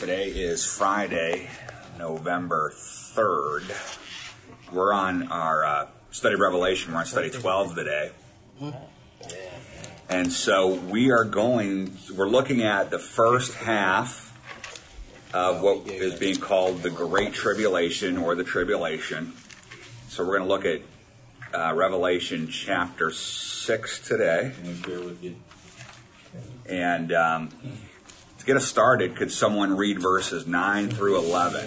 Today is Friday, November 3rd. We're on our study of Revelation. We're on study 12 today. And so we're looking at the first half of what is being called the Great Tribulation or the Tribulation. So we're going to look at Revelation chapter 6 today. And to get us started, could someone read verses 9 through 11?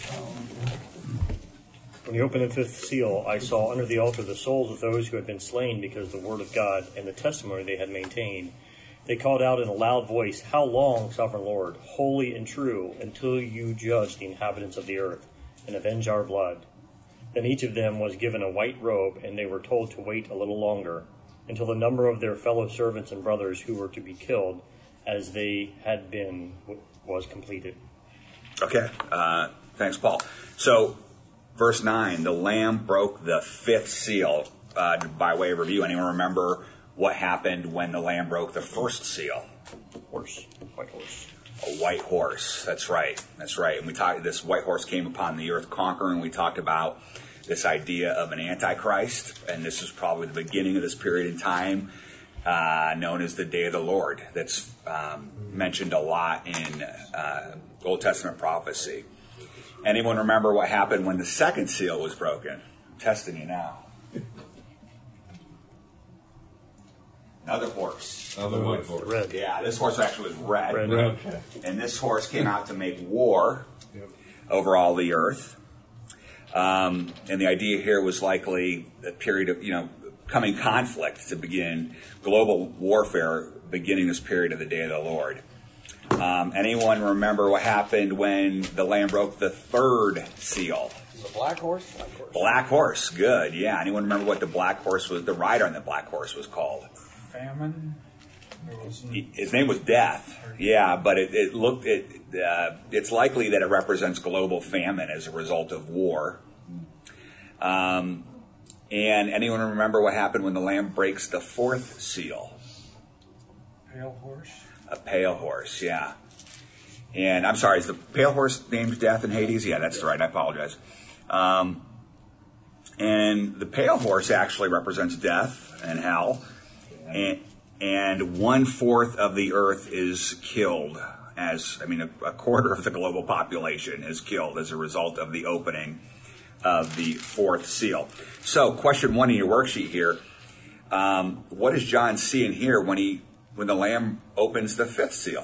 When he opened the fifth seal, I saw under the altar the souls of those who had been slain because of the word of God and the testimony they had maintained. They called out in a loud voice, "How long, sovereign Lord, holy and true, until you judge the inhabitants of the earth and avenge our blood?" Then each of them was given a white robe, and they were told to wait a little longer, until the number of their fellow servants and brothers who were to be killed, as they had been, was completed. Okay, thanks, Paul. So, verse 9, the Lamb broke the fifth seal. By way of review, anyone remember what happened when the Lamb broke the first seal? White horse. A white horse. That's right. And we talked. This white horse came upon the earth conquering. We talked about this idea of an antichrist, and this is probably the beginning of this period in time, known as the Day of the Lord. That's mentioned a lot in Old Testament prophecy. Anyone remember what happened when the second seal was broken? I'm testing you now. Another horse. Another white horse. Red. Yeah, this horse actually was red. Okay. And this horse came out to make war over all the earth. And the idea here was likely a period of, coming conflict to begin, global warfare beginning this period of the Day of the Lord. Anyone remember what happened when the Lamb broke the third seal? The black horse? Black horse, good, yeah. Anyone remember what the black horse was, the rider on the black horse was called? Famine? His name was Death, yeah, but it's likely that it represents global famine as a result of war. And anyone remember what happened when the Lamb breaks the fourth seal? Pale horse? A pale horse, yeah. And I'm sorry, is the pale horse named Death in Hades? Yeah, that's right, I apologize. And the pale horse actually represents death and hell. And 1/4 of the earth is killed a quarter of the global population is killed as a result of the opening of the fourth seal. So, question 1 in your worksheet here, what does John see and hear when the Lamb opens the fifth seal?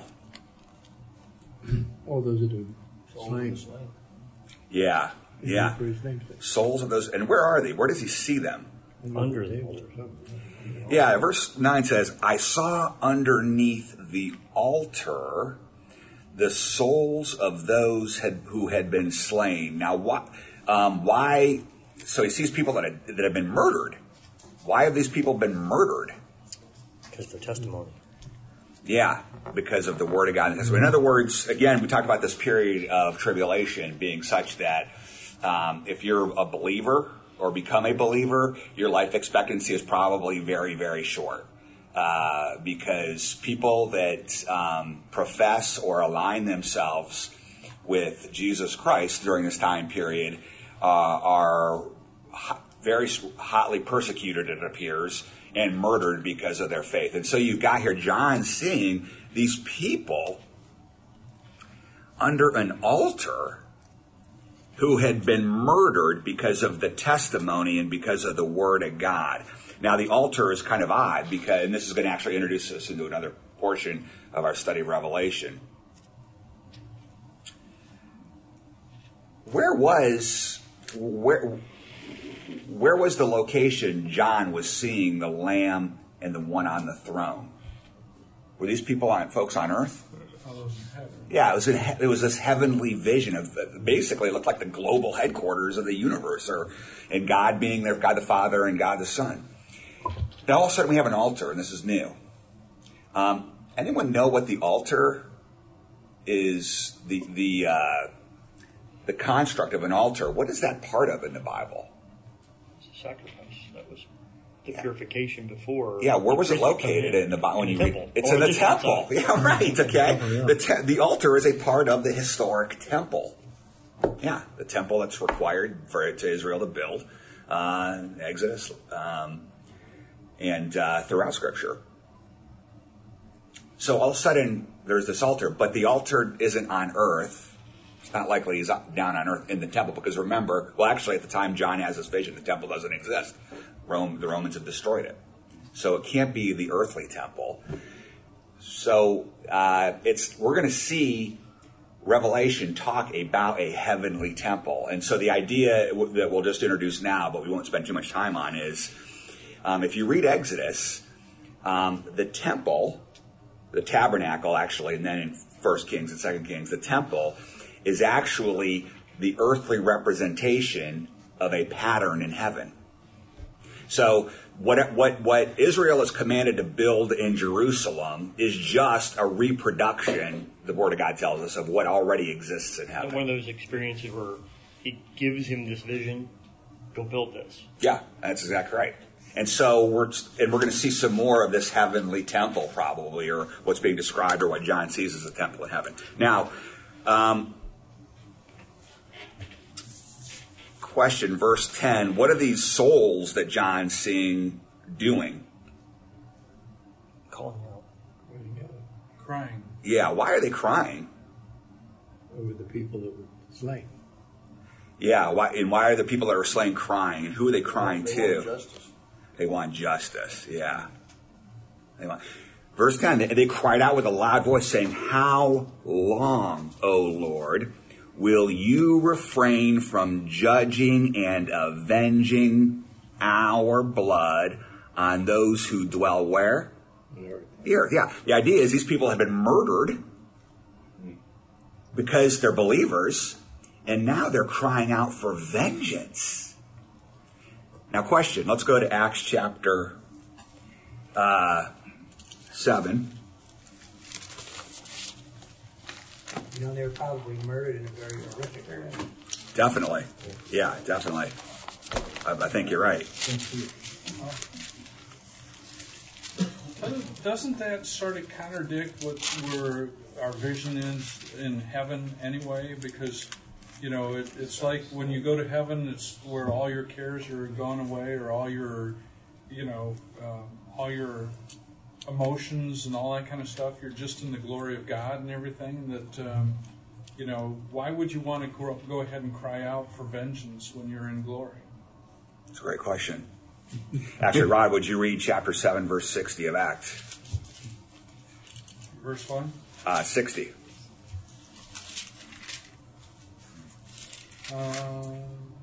All those that are slain. Yeah. Souls of those, and where are they? Where does he see them? Under the altar. Yeah, verse 9 says, I saw underneath the altar the souls of those who had been slain. Now, why? So he sees people that have been murdered. Why have these people been murdered? Because of the testimony. Yeah, because of the Word of God. So in other words, again, we talked about this period of tribulation being such that if you're a believer or become a believer, your life expectancy is probably very, very short. Because people that profess or align themselves with Jesus Christ during this time period are very hotly persecuted, it appears, and murdered because of their faith. And so you've got here John seeing these people under an altar who had been murdered because of the testimony and because of the Word of God. Now, the altar is kind of odd, and this is going to actually introduce us into another portion of our study of Revelation. Where was the location John was seeing the Lamb and the one on the throne? Were these folks on earth? Yeah, it was this heavenly vision of basically it looked like the global headquarters of the universe, and God being there, God the Father and God the Son. Now all of a sudden we have an altar, and this is new. Anyone know what the altar is? The construct of an altar. What is that part of in the Bible? It's a sacrifice that was the purification before. Yeah, where was it located in the Bible? When you read, it's in the temple. Yeah, right. Okay, the altar is a part of the historic temple. Yeah, the temple that's required to Israel to build, Exodus, and throughout Scripture. So all of a sudden, there's this altar, but the altar isn't on earth. It's not likely he's down on earth in the temple, because remember, well, actually, at the time John has this vision, the temple doesn't exist. The Romans have destroyed it. So it can't be the earthly temple. So we're going to see Revelation talk about a heavenly temple. And so the idea that we'll just introduce now, but we won't spend too much time on, is if you read Exodus, the temple, the tabernacle actually, and then in 1 Kings and 2 Kings, the temple is actually the earthly representation of a pattern in heaven. So what Israel is commanded to build in Jerusalem is just a reproduction, the Word of God tells us, of what already exists in heaven. And one of those experiences where he gives him this vision, go build this. Yeah, that's exactly right. And so we're going to see some more of this heavenly temple, probably, or what's being described, or what John sees as a temple in heaven. Now, question, verse 10, what are these souls that John's seeing doing? Calling out. Crying. Yeah, why are they crying? Over the people that were slain. Yeah, why are the people that are slain crying? And who are they crying to? Want justice. They want justice, yeah. Verse 10, they cried out with a loud voice, saying, "How long, O Lord, will you refrain from judging and avenging our blood on those who dwell where?" The earth, yeah. The idea is these people have been murdered because they're believers, and now they're crying out for vengeance. Now, question. Let's go to Acts chapter 7. You know, they were probably murdered in a very horrific way. Definitely. Yeah, definitely. I think you're right. Doesn't that sort of contradict where our vision is in heaven anyway? Because, you know, it's like when you go to heaven, it's where all your cares are gone away, or all your, all your emotions and all that kind of stuff. You're just in the glory of God and everything. That, why would you want to go ahead and cry out for vengeance when you're in glory? It's a great question. Actually, Rod, would you read chapter 7, verse 60 of Acts? Verse 1? 60. Okay.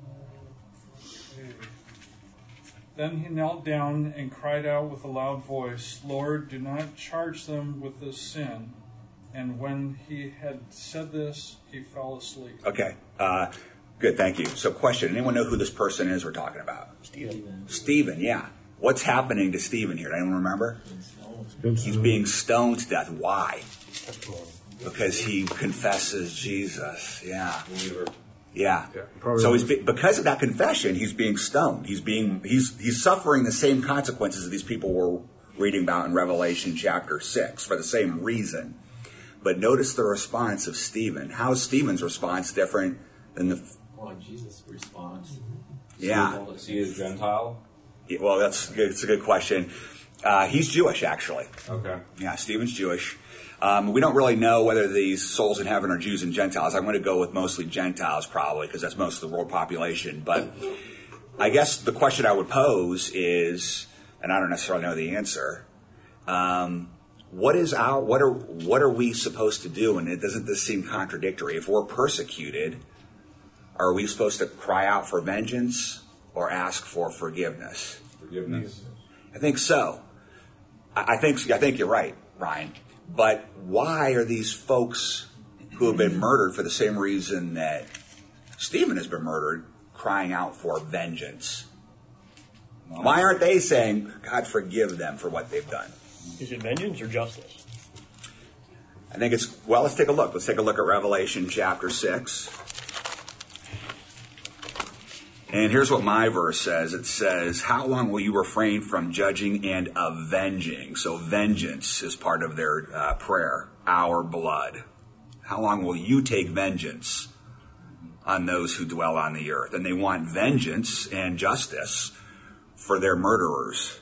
Then he knelt down and cried out with a loud voice, "Lord, do not charge them with this sin." And when he had said this, he fell asleep. Okay. Good, thank you. So question, anyone know who this person is we're talking about? Stephen, yeah. What's happening to Stephen here? Anyone remember? He's being stoned to death. Why? Because he confesses Jesus. Yeah. Yeah. So because of that confession, he's being stoned. He's suffering the same consequences that these people were reading about in Revelation chapter 6 for the same reason. But notice the response of Stephen. How is Stephen's response different than the... Well, Jesus' response. Yeah. Is he a Gentile? Yeah, well, it's a good question. He's Jewish, actually. Okay. Yeah, Stephen's Jewish. We don't really know whether these souls in heaven are Jews and Gentiles. I'm going to go with mostly Gentiles, probably, because that's most of the world population. But I guess the question I would pose is, and I don't necessarily know the answer, what are we supposed to do? And doesn't this seem contradictory? If we're persecuted, are we supposed to cry out for vengeance or ask for forgiveness? Forgiveness. I think so. I think you're right, Ryan. But why are these folks who have been murdered for the same reason that Stephen has been murdered crying out for vengeance? Why aren't they saying, God, forgive them for what they've done? Is it vengeance or justice? I think let's take a look. Let's take a look at Revelation chapter 6. And here's what my verse says. It says, how long will you refrain from judging and avenging? So vengeance is part of their prayer, our blood. How long will you take vengeance on those who dwell on the earth? And they want vengeance and justice for their murderers.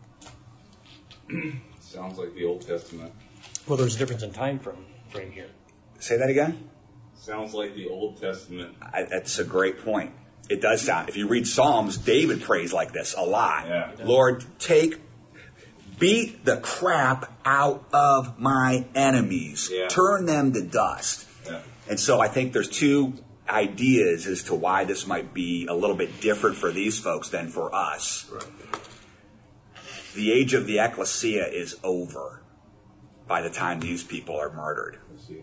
Sounds like the Old Testament. Well, there's a difference in time frame here. Say that again? Sounds like the Old Testament. That's a great point. It does sound. If you read Psalms, David prays like this a lot. Yeah. Lord, beat the crap out of my enemies. Yeah. Turn them to dust. Yeah. And so I think there's two ideas as to why this might be a little bit different for these folks than for us. Right. The age of the ecclesia is over by the time these people are murdered.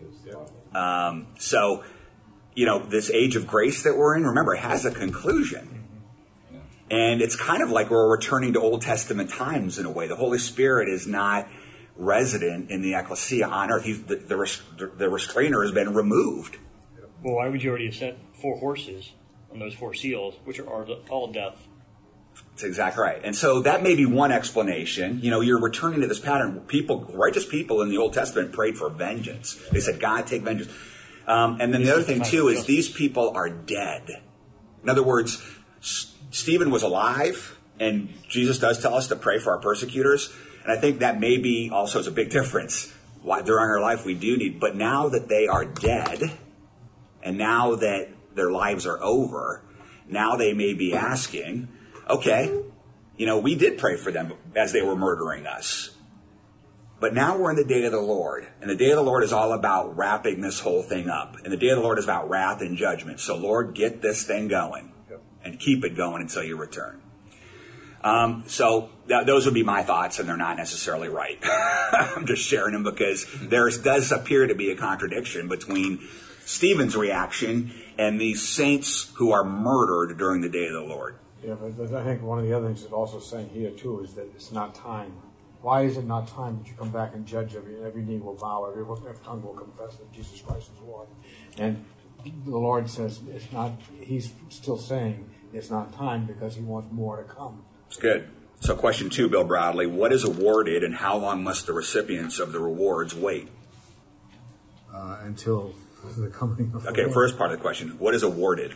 So, this age of grace that we're in, remember, it has a conclusion. And it's kind of like we're returning to Old Testament times in a way. The Holy Spirit is not resident in the ecclesia on earth. The restrainer has been removed. Well, why would you already have sent 4 horses on those 4 seals, which are all death? That's exactly right. And so that may be one explanation. You're returning to this pattern. Righteous people in the Old Testament prayed for vengeance. They said, God, take vengeance. And then the other thing, too, is these people are dead. In other words, Stephen was alive, and Jesus does tell us to pray for our persecutors. And I think that maybe also is a big difference. Why during our life we do need, but now that they are dead, and now that their lives are over, now they may be asking, okay, we did pray for them as they were murdering us. But now we're in the day of the Lord. And the day of the Lord is all about wrapping this whole thing up. And the day of the Lord is about wrath and judgment. So, Lord, get this thing going and keep it going until you return. So those would be my thoughts, and they're not necessarily right. I'm just sharing them because there does appear to be a contradiction between Stephen's reaction and these saints who are murdered during the day of the Lord. Yeah, but I think one of the other things it's also saying here, too, is that it's not time. Why is it not time that you come back and judge every knee will bow, every tongue will confess that Jesus Christ is Lord? And the Lord says it's not, he's still saying it's not time because he wants more to come. It's good. So question 2, Bill Bradley, what is awarded and how long must the recipients of the rewards wait? Until the coming of the Okay, Lord. first part of the question, what is awarded?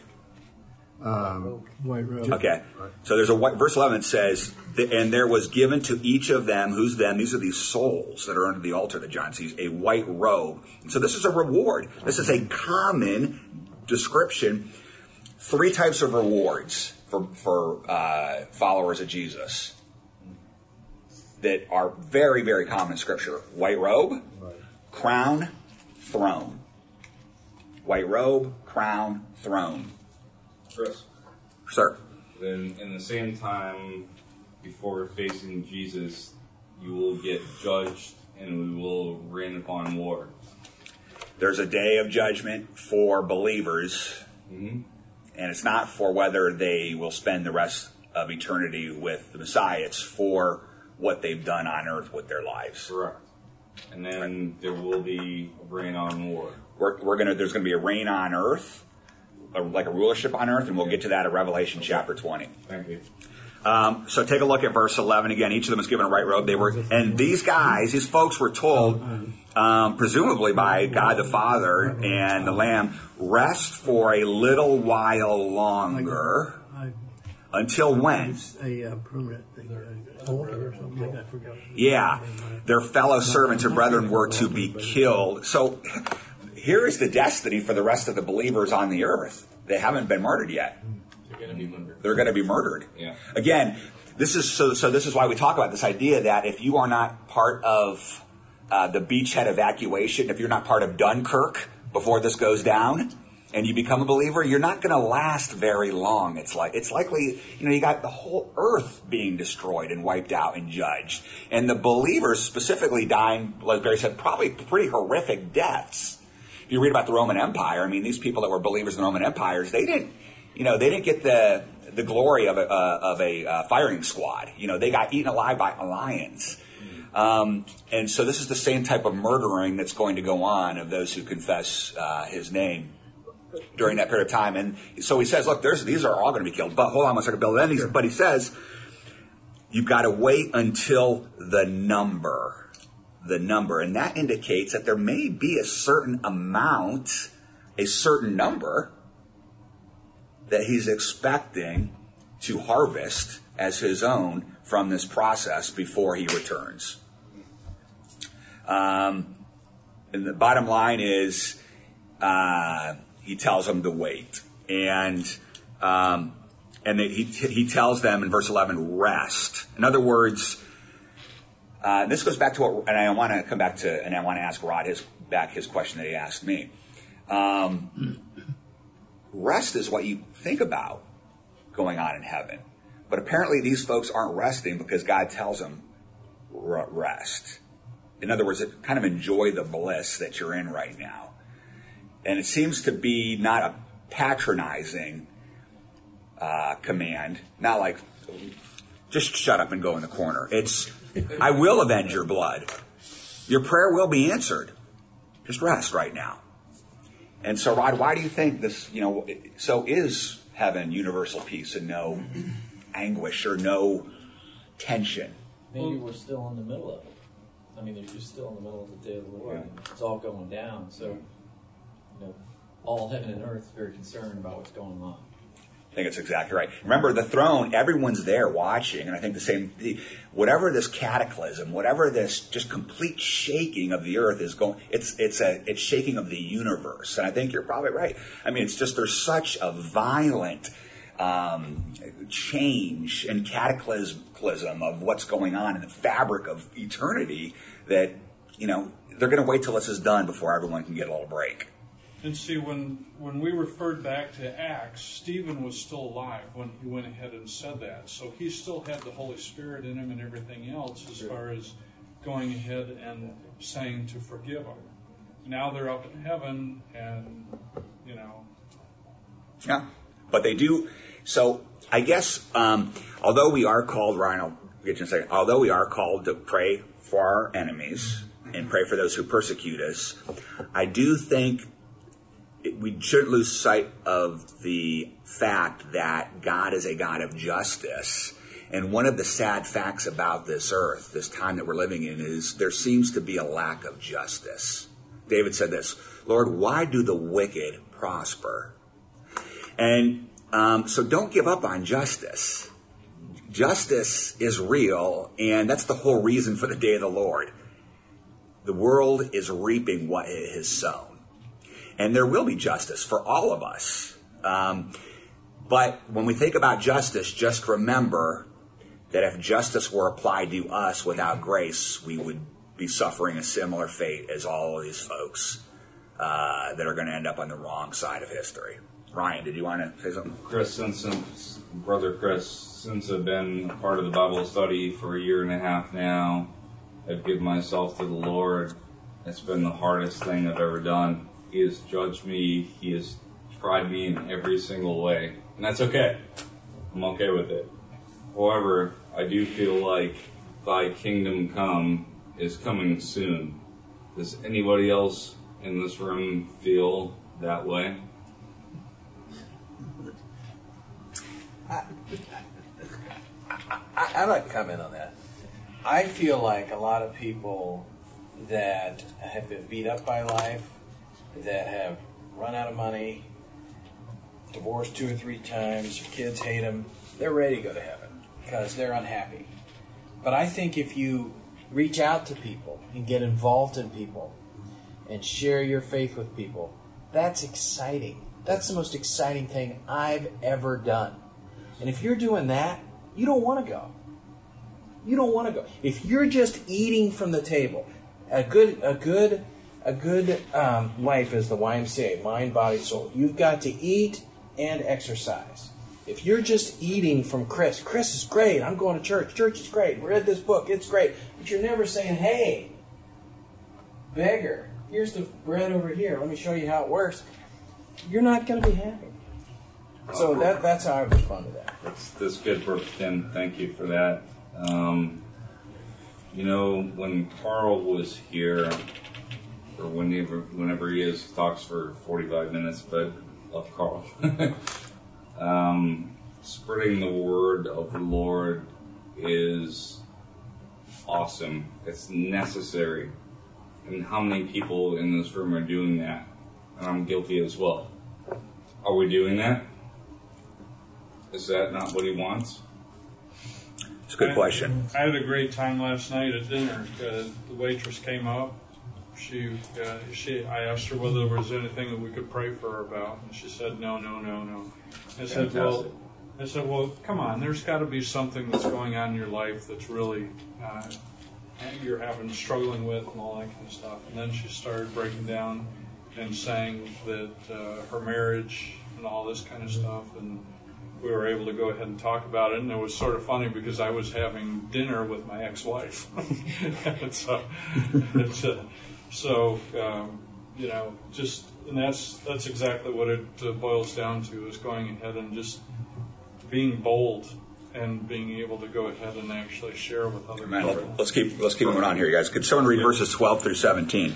White robe. Okay, so there's verse 11 says, and there was given to each of them, who's them? These are these souls that are under the altar that John sees, a white robe. And so this is a reward. This is a common description. 3 types of rewards for followers of Jesus that are very, very common in Scripture. White robe, crown, throne. White robe, crown, throne. Chris, Sir. then in the same time, before facing Jesus, you will get judged and we will reign upon war. There's a day of judgment for believers, and it's not for whether they will spend the rest of eternity with the Messiah. It's for what they've done on earth with their lives. Correct. And then there will be a reign on war. There's going to be a reign on earth, like a rulership on earth, and we'll get to that in Revelation chapter 20. Thank you. So take a look at verse 11 again. Each of them was given a white robe. And these folks were told, presumably by God the Father and the Lamb, rest for a little while longer. Until when? It's a permanent thing. Altar or something like that. I forgot. Yeah. Their fellow servants and brethren were to be killed. So here is the destiny for the rest of the believers on the earth. They haven't been murdered yet. They're going to be murdered. They're going to be murdered. Yeah. Again, this is this is why we talk about this idea that if you are not part of the beachhead evacuation, if you're not part of Dunkirk before this goes down, and you become a believer, you're not going to last very long. It's likely, you got the whole earth being destroyed and wiped out and judged, and the believers specifically dying, like Barry said, probably pretty horrific deaths. If you read about the Roman Empire, these people that were believers in the Roman empires, they didn't get the glory of a firing squad. They got eaten alive by lions. And so this is the same type of murdering that's going to go on of those who confess his name. during that period of time. And so he says, look, these are all going to be killed. But hold on one second, Bill. But he says, you've got to wait until the number. And that indicates that there may be a certain amount, a certain number that he's expecting to harvest as his own from this process before he returns. And the bottom line is, he tells them to wait. And he tells them in verse 11, rest. In other words, this goes back to what, and I want to come back to, and I want to ask Rod his question that he asked me. Rest is what you think about going on in heaven. But apparently these folks aren't resting because God tells them rest. In other words, kind of enjoy the bliss that you're in right now. And it seems to be not a patronizing command. Not like, just shut up and go in the corner. It's, I will avenge your blood. Your prayer will be answered. Just rest right now. And so, Rod, why do you think this, so is heaven universal peace and no anguish or no tension? Maybe we're still in the middle of it. I mean, you're still in the middle of the day of the Lord. And it's all going down. So, all heaven and earth is very concerned about what's going on. I think it's exactly right. Remember, the throne, everyone's there watching, and I think whatever this cataclysm, whatever this just complete shaking of the earth is going, it's shaking of the universe, and I think you're probably right. I mean, it's just there's such a violent change and cataclysm of what's going on in the fabric of eternity that they're going to wait till this is done before everyone can get a little break. And see, when we referred back to Acts, Stephen was still alive when he went ahead and said that. So he still had the Holy Spirit in him and everything else as far as going ahead and saying to forgive them. Now they're up in heaven and, Yeah, but they do. So I guess, although we are called, Ryan, I'll get you in a second, although we are called to pray for our enemies and pray for those who persecute us, I do think we shouldn't lose sight of the fact that God is a God of justice. And one of the sad facts about this earth, this time that we're living in, is there seems to be a lack of justice. David said this, Lord, why do the wicked prosper? And so don't give up on justice. Justice is real, and that's the whole reason for the day of the Lord. The world is reaping what it has sown. And there will be justice for all of us. But when we think about justice, just remember that if justice were applied to us without grace, we would be suffering a similar fate as all of these folks that are going to end up on the wrong side of history. Ryan, did you want to say something? Brother Chris, since I've been a part of the Bible study for a year and a half now, I've given myself to the Lord. It's been the hardest thing I've ever done. He has judged me. He has tried me in every single way. And that's okay. I'm okay with it. However, I do feel like thy kingdom come is coming soon. Does anybody else in this room feel that way? I'd like to comment on that. I feel like a lot of people that have been beat up by life, that have run out of money, divorced 2 or 3 times, their kids hate them, they're ready to go to heaven because they're unhappy. But I think if you reach out to people and get involved in people and share your faith with people, that's exciting. That's the most exciting thing I've ever done. And if you're doing that, you don't want to go. You don't want to go. If you're just eating from the table, a good life is the YMCA, mind, body, soul. You've got to eat and exercise. If you're just eating from Chris is great. I'm going to church. Church is great. Read this book. It's great. But you're never saying, hey, beggar, here's the bread over here. Let me show you how it works. You're not going to be happy. So that's how I respond to that. That's good, Brother Tim. Thank you for that. When Carl was here, or whenever he is, talks for 45 minutes, but Love Carl. Spreading the word of the Lord is awesome. It's necessary. And how many people in this room are doing that? And I'm guilty as well. Are we doing that? Is that not what he wants? It's a good question. I had a great time last night at dinner. The waitress came up. I asked her whether there was anything that we could pray for her about, and she said, no. I said, well, come on. There's got to be something that's going on in your life that's really you're struggling with, and all that kind of stuff. And then she started breaking down and saying that her marriage and all this kind of stuff, and we were able to go ahead and talk about it. And it was sort of funny because I was having dinner with my ex-wife. And that's exactly what it boils down to, is going ahead and just being bold and being able to go ahead and actually share with other people. Let's keep moving on here, you guys. Could someone read verses 12 through 17?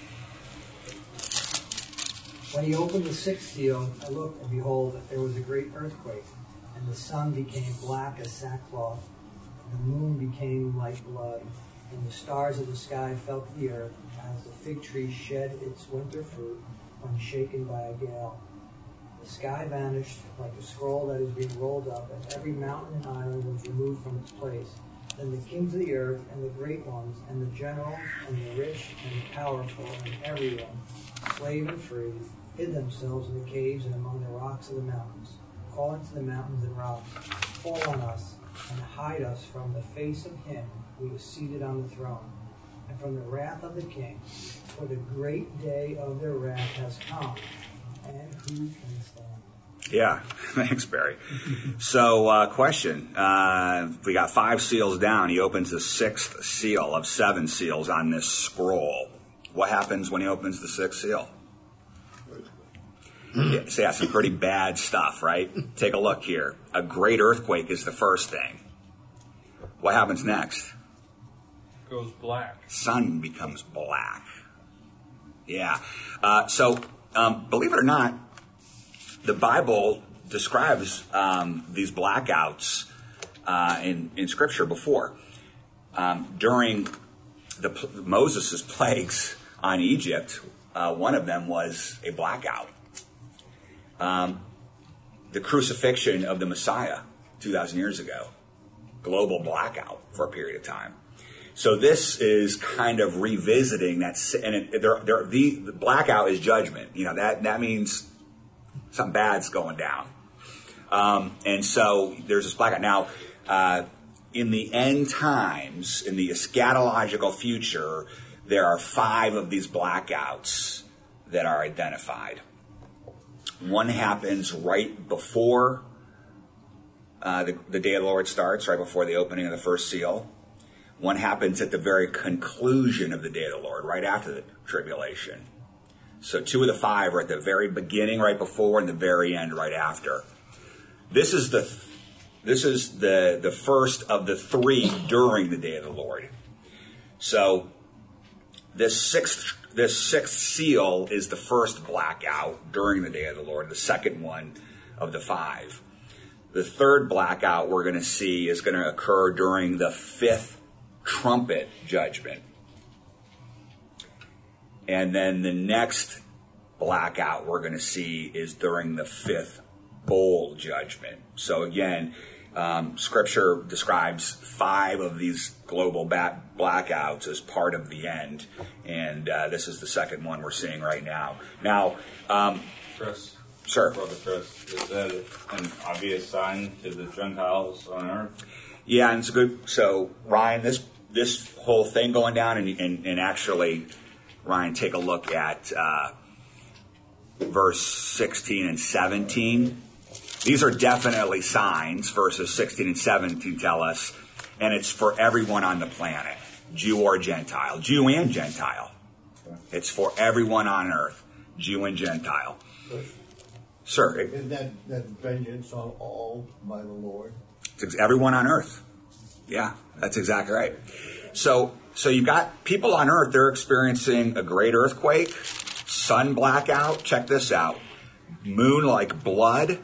When he opened the sixth seal, I looked, and behold, there was a great earthquake, and the sun became black as sackcloth, and the moon became like blood, and the stars of the sky fell to the earth, as the fig tree shed its winter fruit when shaken by a gale. The sky vanished like a scroll that is being rolled up, and every mountain and island was removed from its place. Then the kings of the earth, and the great ones, and the generals, and the rich, and the powerful, and everyone, slave and free, hid themselves in the caves and among the rocks of the mountains, calling to the mountains and rocks, fall on us, and hide us from the face of him who is seated on the throne, and from the wrath of the king, for the great day of their wrath has come, and who can stand? Yeah, thanks, Barry. So, question. We got 5 seals down. He opens the 6th seal of 7 seals on this scroll. What happens when he opens the 6th seal? Yeah, some pretty bad stuff, right? Take a look here. A great earthquake is the first thing. What happens next? It goes black. Sun becomes black. Yeah. So, believe it or not, the Bible describes these blackouts in Scripture before. During Moses' plagues on Egypt, one of them was a blackout. The crucifixion of the Messiah 2,000 years ago, global blackout for a period of time. So this is kind of revisiting that, and the blackout is judgment. You know, that means something bad's going down. And so there's this blackout. Now, in the end times, in the eschatological future, there are 5 of these blackouts that are identified. One happens right before the day of the Lord starts, right before the opening of the first seal. One happens at the very conclusion of the day of the Lord, right after the tribulation. So 2 of the 5 are at the very beginning, right before, and the very end, right after. This is the first of the 3 during the day of the Lord. So this sixth seal is the first blackout during the day of the Lord, the second one of the 5. The third blackout we're going to see is going to occur during the 5th trumpet judgment. And then the next blackout we're going to see is during the 5th bowl judgment. So again, Scripture describes 5 of these global blackouts as part of the end, and this is the second one we're seeing right now. Now, Chris. Sir. Brother Chris, is that an obvious sign to the Gentiles on earth? Yeah, and it's good. So, Ryan, this whole thing going down, and actually, Ryan, take a look at verse 16 and 17. These are definitely signs. Verses 16 and 17 tell us, and it's for everyone on the planet, Jew or Gentile, Jew and Gentile. It's for everyone on earth, Jew and Gentile. Sir. Isn't that vengeance on all by the Lord? It's everyone on earth. Yeah, that's exactly right. So you've got people on earth, they're experiencing a great earthquake, sun blackout, check this out, moon like blood.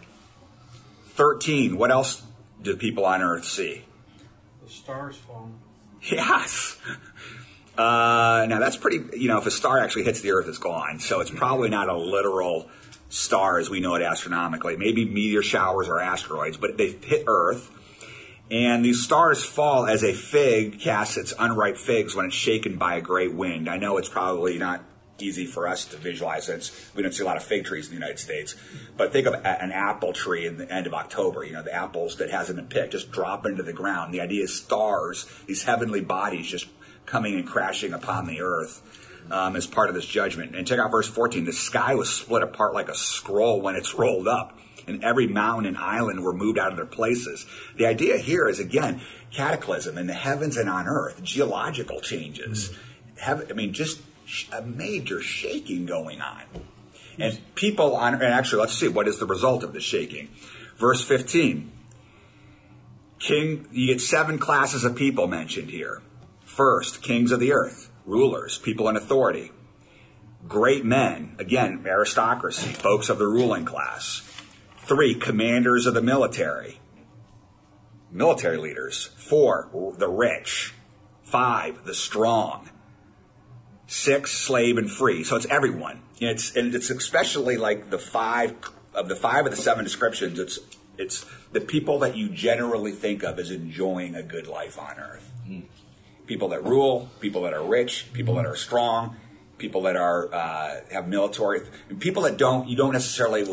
13, what else do people on earth see? The stars falling. Yes. Now that's pretty, if a star actually hits the earth, it's gone. So it's probably not a literal star as we know it astronomically. Maybe meteor showers or asteroids, but they hit earth. And these stars fall as a fig casts its unripe figs when it's shaken by a great wind. I know it's probably not easy for us to visualize it. We don't see a lot of fig trees in the United States. But think of an apple tree in the end of October. The apples that hasn't been picked just drop into the ground. The idea is stars, these heavenly bodies just coming and crashing upon the earth as part of this judgment. And check out verse 14. The sky was split apart like a scroll when it's rolled up, and every mountain and island were moved out of their places. The idea here is, again, cataclysm in the heavens and on earth, geological changes. Just a major shaking going on. And people and actually, let's see, what is the result of the shaking? Verse 15. You get 7 classes of people mentioned here. First, kings of the earth, rulers, people in authority. Great men, again, aristocracy, folks of the ruling class. 3, commanders of the military leaders. 4, the rich. 5, the strong. 6, slave and free. So it's everyone. It's especially like the 5 of the 7 descriptions. It's the people that you generally think of as enjoying a good life on earth. People that rule, people that are rich, people that are strong, people that are have military, people that you don't necessarily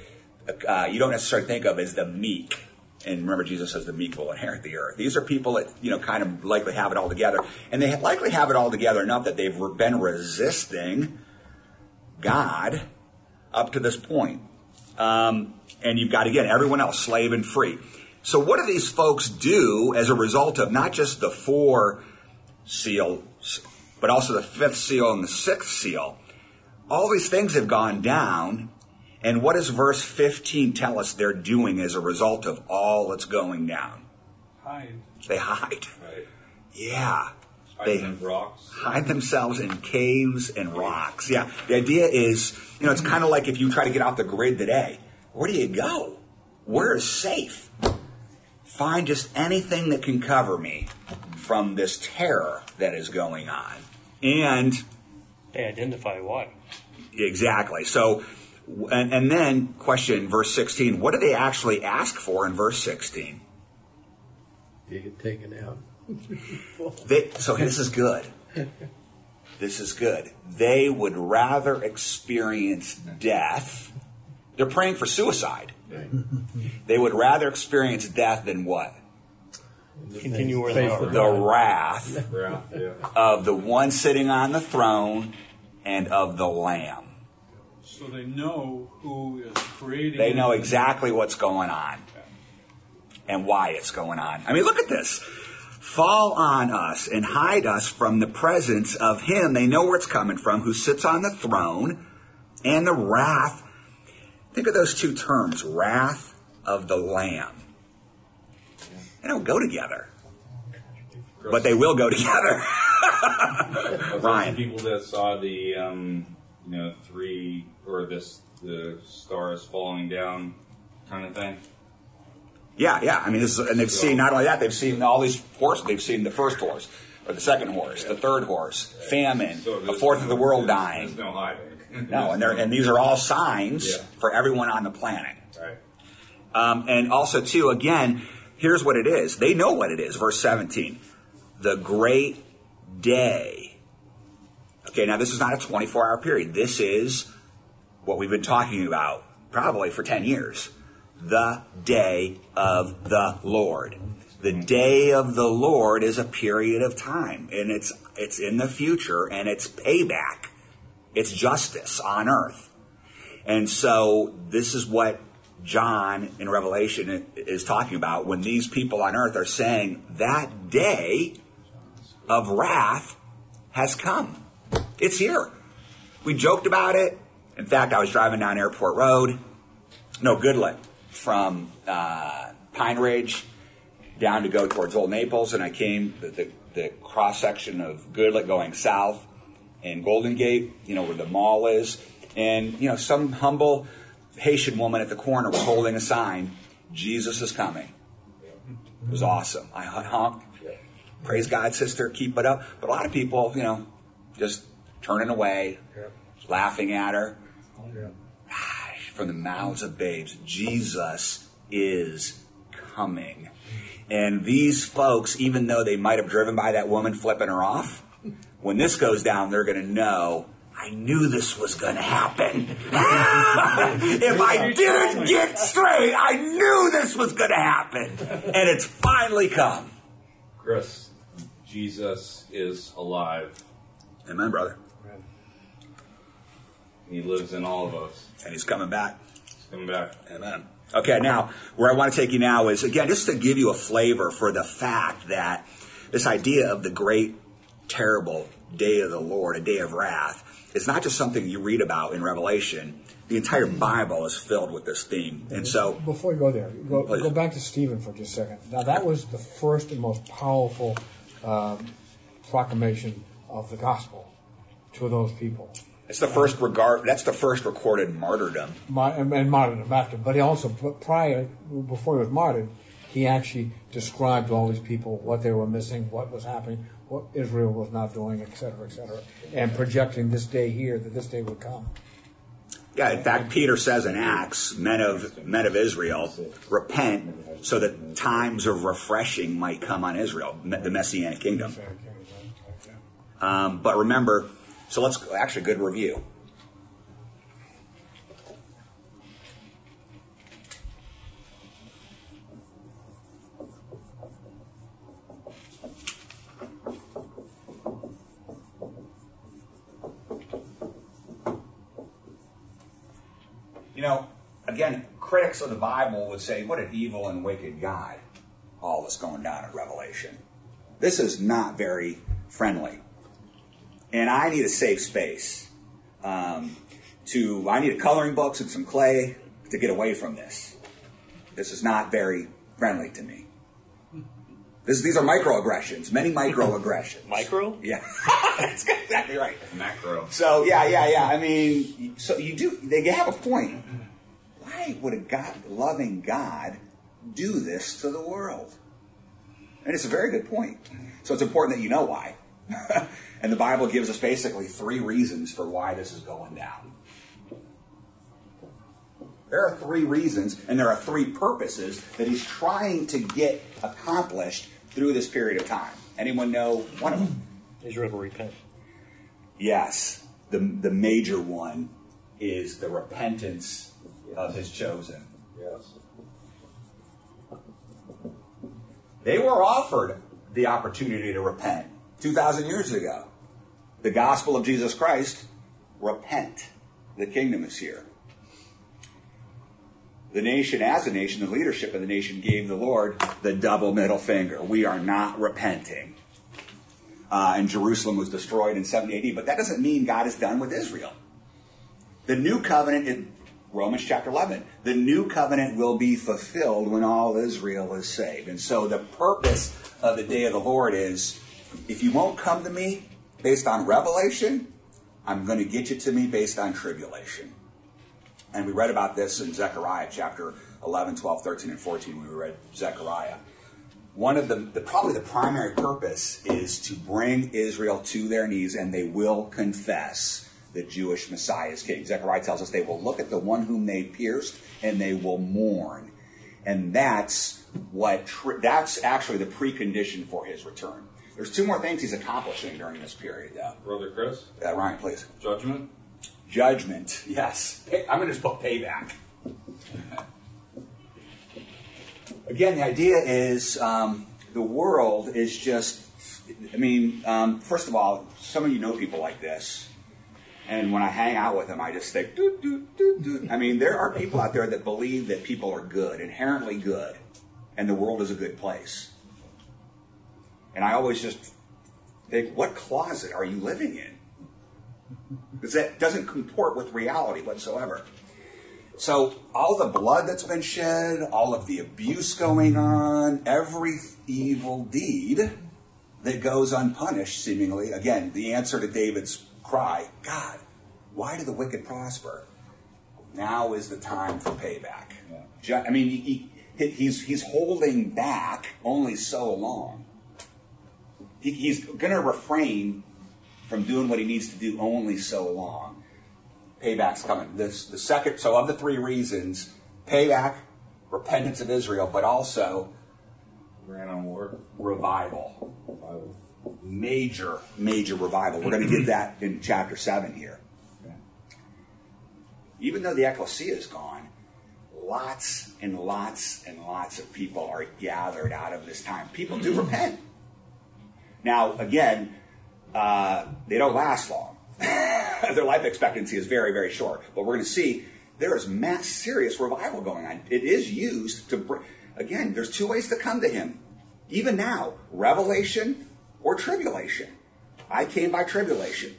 think of as the meek. And remember, Jesus says the meek will inherit the earth. These are people that, kind of likely have it all together. And they likely have it all together enough that they've been resisting God up to this point. And you've got, again, everyone else, slave and free. So what do these folks do as a result of not just the 4 seals, but also the 5th seal and the 6th seal? All these things have gone down. And what does verse 15 tell us they're doing as a result of all that's going down? Hide. They hide. Right. Yeah. They hide themselves in caves and rocks. Yeah. The idea is, it's kind of like if you try to get off the grid today. Where do you go? Where is safe? Find just anything that can cover me from this terror that is going on. And they identify why. Exactly. So, and then question verse 16, what do they actually ask for in verse 16? You get taken out. So this is good. This is good. They would rather experience death. They're praying for suicide. They would rather experience death than what? Continue where they are. The wrath of the one sitting on the throne and of the Lamb. So they know who is creating. They know exactly what's going on and why it's going on. I mean, look at this. Fall on us and hide us from the presence of him. They know where it's coming from, who sits on the throne, and the wrath. Think of those 2 terms, wrath of the Lamb. They don't go together, but they will go together. Ryan. People that saw the 3 or the stars falling down kind of thing. Yeah. I mean, and they've seen not only that, they've seen all these horses. They've seen the first horse, or the second horse, the third horse, famine, a fourth of the world dying. There's no hiding. No, and these are all signs for everyone on the planet. Right. And also, too, again, here's what it is. They know what it is. Verse 17, the great day. Okay, now this is not a 24-hour period. This is what we've been talking about probably for 10 years. The day of the Lord. The day of the Lord is a period of time, and it's in the future, and it's payback. It's justice on earth. And so this is what John in Revelation is talking about when these people on earth are saying that day of wrath has come. It's here. We joked about it. In fact, I was driving down Airport Road. Goodlet. From Pine Ridge down to go towards Old Naples, and I came the cross section of Goodlet going south and Golden Gate, where the mall is, and some humble Haitian woman at the corner was holding a sign, Jesus is coming. It was awesome. I honked. Praise God, sister, keep it up. But a lot of people, just turning away, laughing at her. From the mouths of babes, Jesus is coming. And these folks, even though they might have driven by that woman flipping her off, when this goes down, they're going to know, I knew this was going to happen. If I didn't get straight, I knew this was going to happen. And it's finally come. Chris, Jesus is alive. Amen, brother. He lives in all of us. And he's coming back. He's coming back. Amen. Okay, now, where I want to take you now is, again, just to give you a flavor for the fact that this idea of the great, terrible day of the Lord, a day of wrath, it's not just something you read about in Revelation. The entire Bible is filled with this theme. And so, before you go there, go back to Stephen for just a second. Now, that was the first and most powerful proclamation of the gospel to those people. that's the first recorded martyrdom. And martyrdom after. But he also, before he was martyred, he actually described to all these people what they were missing, what was happening, what Israel was not doing, etc., and projecting this day here, that this day would come. Yeah, in fact, Peter says in Acts, men of Israel, repent so that times of refreshing might come on Israel, the Messianic kingdom. But remember, so let's actually good review. Again, critics of the Bible would say, what an evil and wicked God, all that's going down in Revelation. This is not very friendly. And I need a safe space. I need coloring books and some clay to get away from this. This is not very friendly to me. These are microaggressions, many microaggressions. Micro? Yeah, that's exactly right. Macro. So, yeah. I mean, so they have a point. Why would a loving God do this to the world? And it's a very good point. So it's important that you know why. And the Bible gives us basically 3 reasons for why this is going down. There are 3 reasons, and there are 3 purposes that he's trying to get accomplished through this period of time. Anyone know one of them? Israel will repent. Yes. The major one is the repentance of his chosen. Yes. They were offered the opportunity to repent 2,000 years ago. The gospel of Jesus Christ, repent. The kingdom is here. The nation, as a nation, the leadership of the nation gave the Lord the double middle finger. We are not repenting. And Jerusalem was destroyed in 70 AD. But that doesn't mean God is done with Israel. The new covenant in Romans chapter 11. The new covenant will be fulfilled when all Israel is saved. And so the purpose of the day of the Lord is, if you won't come to me based on revelation, I'm going to get you to me based on tribulation. And we read about this in Zechariah chapter 11, 12, 13, and 14 when we read Zechariah. One of probably the primary purpose is to bring Israel to their knees, and they will confess the Jewish Messiah is king. Zechariah tells us they will look at the one whom they pierced, and they will mourn. And that's actually the precondition for his return. There's 2 more things he's accomplishing during this period, though. Brother Chris? Ryan, please. Judgment? Judgment, yes. I'm going to just put payback. Again, the idea is the world is just, first of all, some of you know people like this. And when I hang out with them, I just think, doot, doot, doot, doot. There are people out there that believe that people are good, inherently good, and the world is a good place. And I always just think, what closet are you living in? Because that doesn't comport with reality whatsoever. So all the blood that's been shed, all of the abuse going on, every evil deed that goes unpunished, seemingly. Again, the answer to David's cry, God, why do the wicked prosper? Now is the time for payback. I mean, he's holding back only so long. He's going to refrain from doing what he needs to do only so long. Payback's coming. The second, so of the three reasons, payback, repentance of Israel, but also revival. Major revival. We're going to get that in chapter 7 here. Even though the ecclesia is gone, lots and lots and lots of people are gathered out of this time. People do repent. Now, again, they don't last long. Their life expectancy is very, very short. But we're going to see there is mass serious revival going on. It is used to, again, there's two ways to come to him. Even now, revelation or tribulation. I came by tribulation.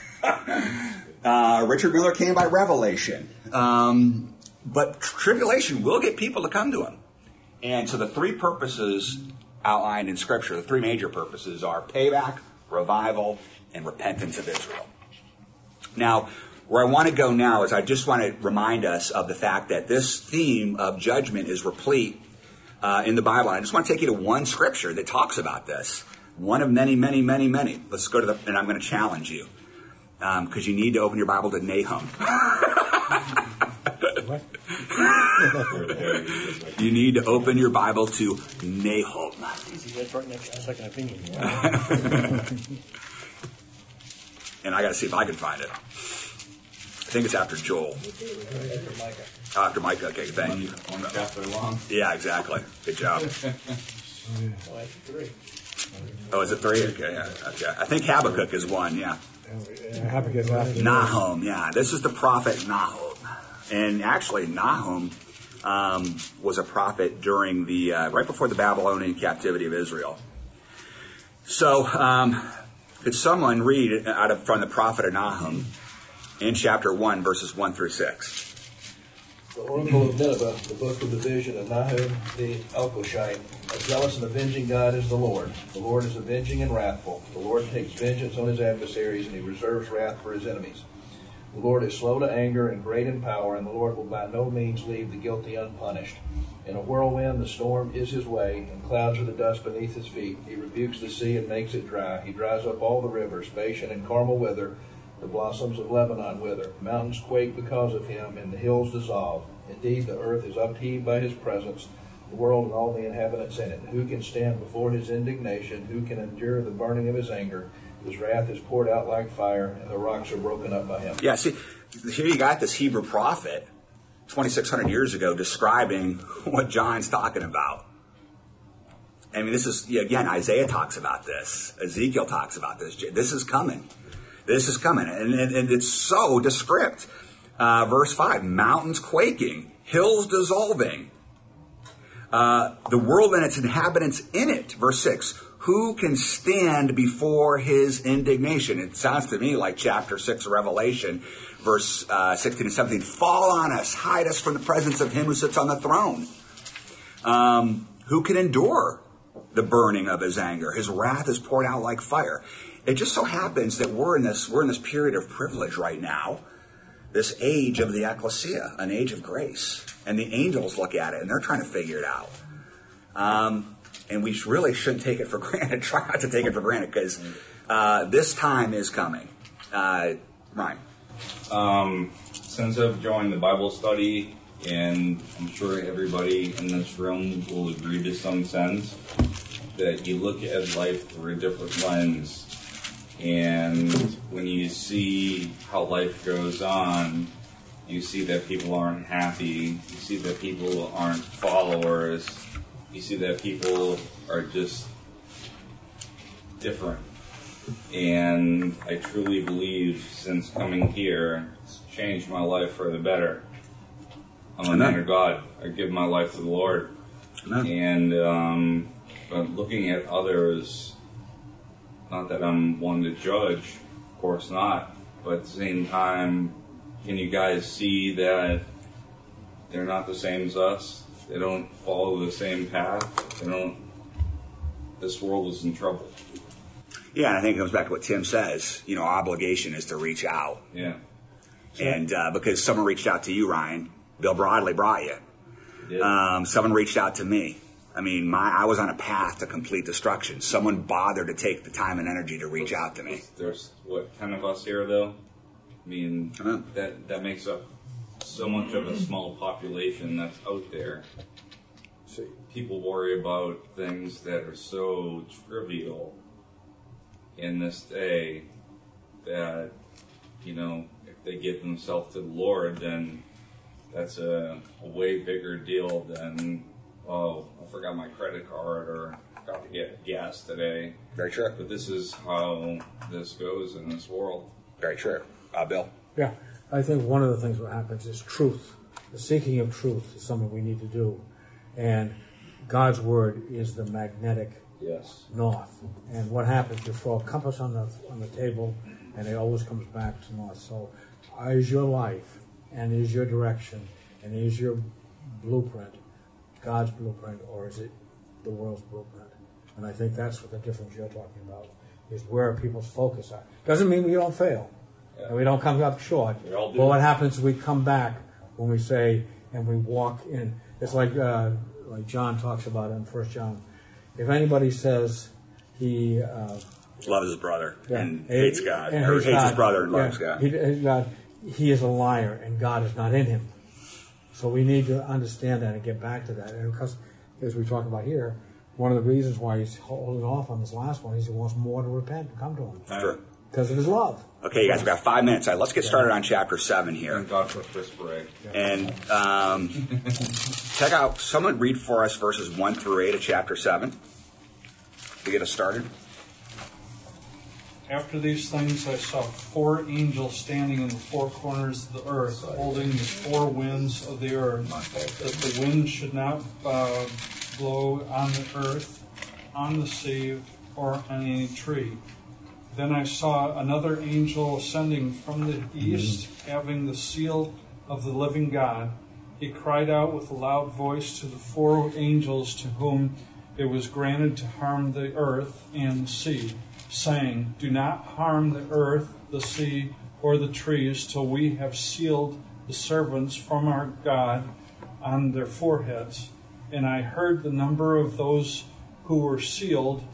Richard Miller came by revelation. But tribulation will get people to come to him. And so the three purposes outlined in Scripture, the three major purposes are payback, revival, and repentance of Israel. Now, where I want to go now is I just want to remind us of the fact that this theme of judgment is replete in the Bible. I just want to take you to one Scripture that talks about this. One of many, many, many, many. Let's go to and I'm going to challenge you. Because you need to open your Bible to Nahum. You need to open your Bible to Nahum. That's right next to Second Opinion. And I got to see if I can find it. I think it's after Joel. After Micah. Okay, thank you. One chapter long. Yeah, exactly. Good job. Oh, is it 3? Okay, yeah. Okay. I think Habakkuk is 1, yeah. Habakkuk after Nahum, yeah. This is the prophet Nahum. And actually, Nahum was a prophet during the right before the Babylonian captivity of Israel. So, could someone read from the prophet of Nahum in chapter 1, verses 1 through 6? The oracle of Nineveh, the book of the vision of Nahum the Elkoshite. A zealous and avenging God is the Lord. The Lord is avenging and wrathful. The Lord takes vengeance on his adversaries, and he reserves wrath for his enemies. The Lord is slow to anger and great in power, and the Lord will by no means leave the guilty unpunished. In a whirlwind the storm is his way, and clouds are the dust beneath his feet. He rebukes the sea and makes it dry. He dries up all the rivers. Bashan and Carmel wither. The blossoms of Lebanon wither. Mountains quake because of him, and the hills dissolve. Indeed, the earth is upheaved by his presence, the world and all the inhabitants in it. Who can stand before his indignation? Who can endure the burning of his anger? His wrath is poured out like fire, and the rocks are broken up by him. Yeah, see, here you got this Hebrew prophet 2,600 years ago describing what John's talking about. I mean, this is, again, Isaiah talks about this. Ezekiel talks about this. This is coming. This is coming. And it's so descript. Verse 5, mountains quaking, hills dissolving, the world and its inhabitants in it. Verse 6, who can stand before his indignation? It sounds to me like chapter 6 of Revelation, verse 16 and 17. Fall on us, hide us from the presence of him who sits on the throne. Who can endure the burning of his anger? His wrath is poured out like fire. It just so happens that we're in this period of privilege right now. This age of the ecclesia, an age of grace. And the angels look at it and they're trying to figure it out. And we really shouldn't take it for granted. Try not to take it for granted because this time is coming. Ryan. Since I've joined the Bible study, and I'm sure everybody in this room will agree to some sense, that you look at life through a different lens. And when you see how life goes on, you see that people aren't happy. You see that people aren't followers. You see that people are just different. And I truly believe since coming here, it's changed my life for the better. I'm a man of God. I give my life to the Lord. Amen. And but looking at others, not that I'm one to judge, of course not, but at the same time, can you guys see that they're not the same as us? They don't follow the same path. This world is in trouble. Yeah, and I think it comes back to what Tim says. Obligation is to reach out. Yeah. And because someone reached out to you, Ryan, Bill Broadley brought you. Someone reached out to me. I mean, I was on a path to complete destruction. Someone bothered to take the time and energy to reach out to me. There's, 10 of us here, though? I mean, that makes up so much of a small population that's out there. People worry about things that are so trivial in this day that, if they give themselves to the Lord, then that's a way bigger deal than, I forgot my credit card or forgot to get gas today. Very true. But this is how this goes in this world. Very true. Bill? Yeah, I think one of the things that happens is truth. The seeking of truth is something we need to do. And God's Word is the magnetic north. And what happens, you throw a compass on the table, and it always comes back to north. So is your life, and is your direction, and is your blueprint God's blueprint, or is it the world's blueprint? And I think that's what the difference you're talking about, is where people's focus are. Doesn't mean we don't fail, and we don't come up short. But what happens is we come back when we say, and we walk in. It's like John talks about in 1 John. If anybody says he loves his brother and hates God, or hates his brother and loves God, he is a liar, and God is not in him. So we need to understand that and get back to that. And because, as we talk about here, one of the reasons why he's holding off on this last one is he wants more to repent and come to him. Sure. Because of his love. Okay, you guys, we've got 5 minutes. All right, let's get started on chapter 7 here. Thank God for Chris Bray. And check out, someone read for us verses 1 through 8 of chapter 7 to get us started. After these things I saw 4 angels standing in the 4 corners of the earth, holding the 4 winds of the earth, that the wind should not blow on the earth, on the sea, or on any tree. Then I saw another angel ascending from the east, having the seal of the living God. He cried out with a loud voice to the 4 angels to whom it was granted to harm the earth and the sea, saying, "Do not harm the earth, the sea, or the trees, till we have sealed the servants from our God on their foreheads." And I heard the number of those who were sealed,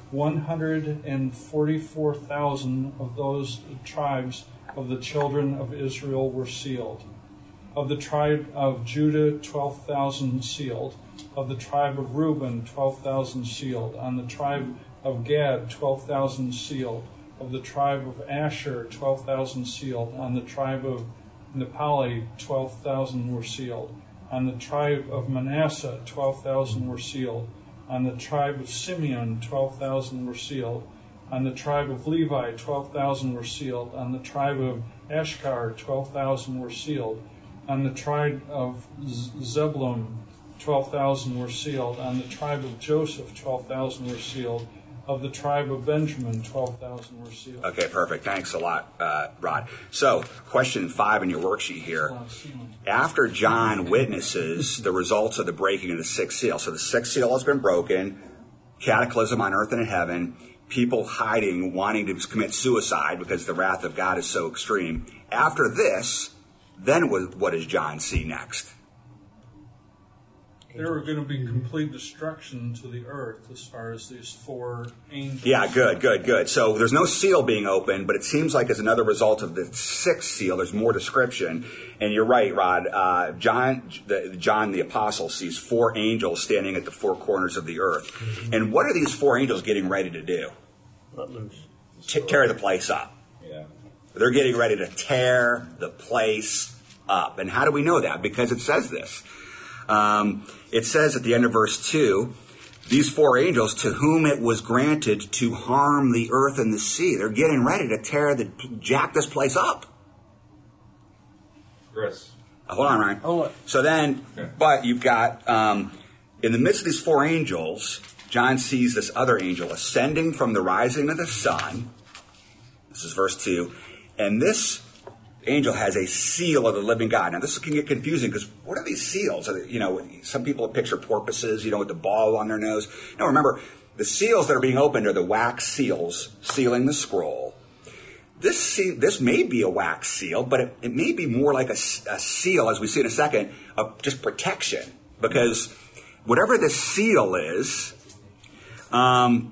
144,000 of those tribes of the children of Israel were sealed. Of the tribe of Judah, 12,000 sealed. Of the tribe of Reuben, 12,000 sealed. On the tribe of Gad, 12,000 sealed. Of the tribe of Asher, 12,000 sealed. On the tribe of Naphtali, 12,000 were sealed. On the tribe of Manasseh, 12,000 were sealed. On the tribe of Simeon, 12,000 were sealed. On the tribe of Levi, 12,000 were sealed. On the tribe of Ashkar, 12,000 were sealed. On the tribe of Zebulun, 12,000 were sealed. On the tribe of Joseph, 12,000 were sealed. Of the tribe of Benjamin, 12,000 were sealed. Okay, perfect. Thanks a lot, Rod. So, question 5 in your worksheet here. After John witnesses the results of the breaking of the 6th seal, so the 6th seal has been broken, cataclysm on earth and in heaven, people hiding, wanting to commit suicide because the wrath of God is so extreme. After this, then what does John see next? There are going to be complete destruction to the earth as far as these 4 angels. Yeah, good. So there's no seal being opened, but it seems like as another result of the 6th seal, there's more description. And you're right, Rod. John the Apostle sees 4 angels standing at the 4 corners of the earth. Mm-hmm. And what are these 4 angels getting ready to do? Let loose. Tear the place up. Yeah. They're getting ready to tear the place up. And how do we know that? Because it says this. It says at the end of verse 2, these 4 angels to whom it was granted to harm the earth and the sea. They're getting ready to jack this place up. Chris. Hold on, Ryan. Oh, so then, but you've got, in the midst of these 4 angels, John sees this other angel ascending from the rising of the sun. This is verse 2. And this angel has a seal of the living God. Now, this can get confusing because what are these seals? Some people picture porpoises, with the ball on their nose. No, remember, the seals that are being opened are the wax seals sealing the scroll. this may be a wax seal, but it may be more like a seal, as we see in a second, of just protection. Because whatever the seal is, God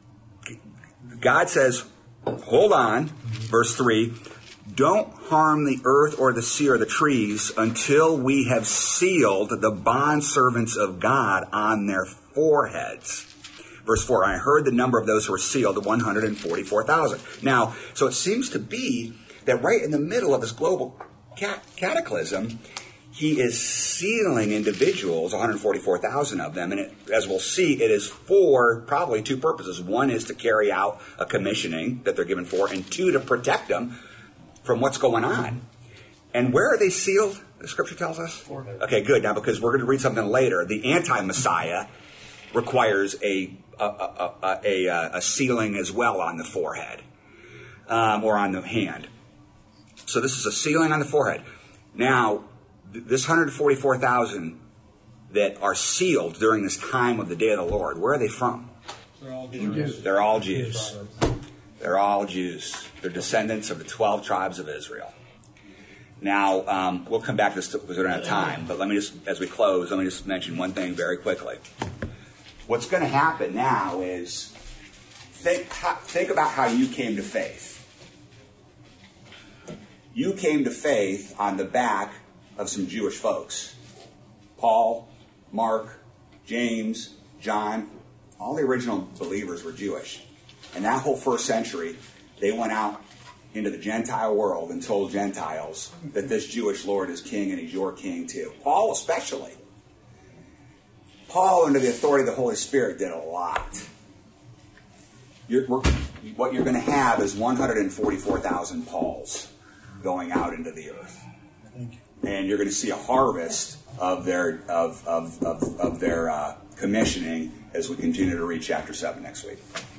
says, hold on, verse 3, don't harm the earth or the sea or the trees until we have sealed the bondservants of God on their foreheads. Verse 4, I heard the number of those who were sealed, 144,000. Now, so it seems to be that right in the middle of this global cataclysm, he is sealing individuals, 144,000 of them, and as we'll see, it is for probably two purposes. One is to carry out a commissioning that they're given for, and two, to protect them from what's going on. And where are they sealed, the scripture tells us? Okay, good. Now, because we're going to read something later, the anti-Messiah requires a sealing as well on the forehead, or on the hand. So this is a sealing on the forehead. Now, this 144,000 that are sealed during this time of the day of the Lord, where are they from? They're all Jews. They're all Jews. They're all Jews. They're descendants of the 12 tribes of Israel. Now, we'll come back to this because we don't have time, but let me just, as we close, let me just mention one thing very quickly. What's going to happen now is, think about how you came to faith. You came to faith on the back of some Jewish folks. Paul, Mark, James, John, all the original believers were Jewish. And that whole first century, they went out into the Gentile world and told Gentiles that this Jewish Lord is king and he's your king too. Paul especially. Paul, under the authority of the Holy Spirit, did a lot. What you're going to have is 144,000 Pauls going out into the earth. And you're going to see a harvest of their commissioning as we continue to read chapter 7 next week.